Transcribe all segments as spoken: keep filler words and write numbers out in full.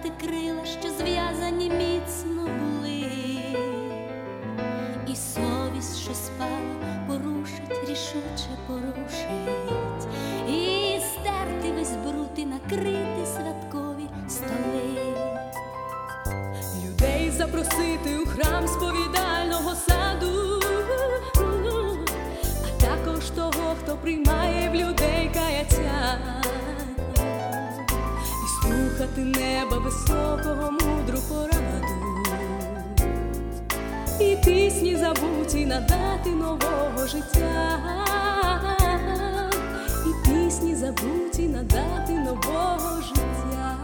втратити крила, що зв'язані міцно були, і совість, що спала, порушить, рішуче порушить, і стерти весь бруд і накрити святкові столи. Людей запросити у храм сповідального саду, а також того, хто приймає в людей каяття, і слухати неба високого мудру пораду, і пісні забуті надати нового життя, і пісні забуті надати нового життя.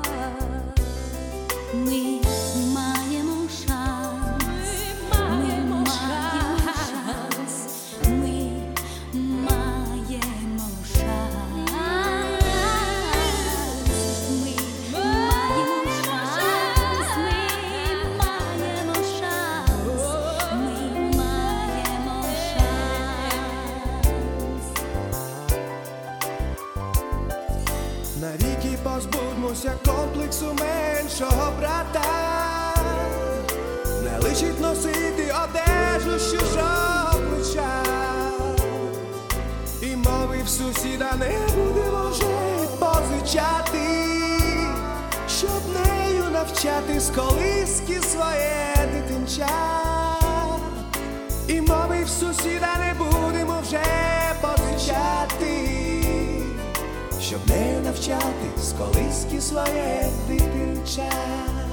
Ми маємо шанс, ми маємо шанс, ми маємо шанс, ми маємо шанс, ми маємо шанс, ми маємо шанс. Навіки позбудьмося комплексу меншого брата. Не личить носити одежу з чужого плеча, і мови в сусіда не будемо вже позичати, щоб нею навчати з колиски своє дитинча. І мови в сусіда не будемо вже позичати, щоб нею навчати з колиски своє дитинча.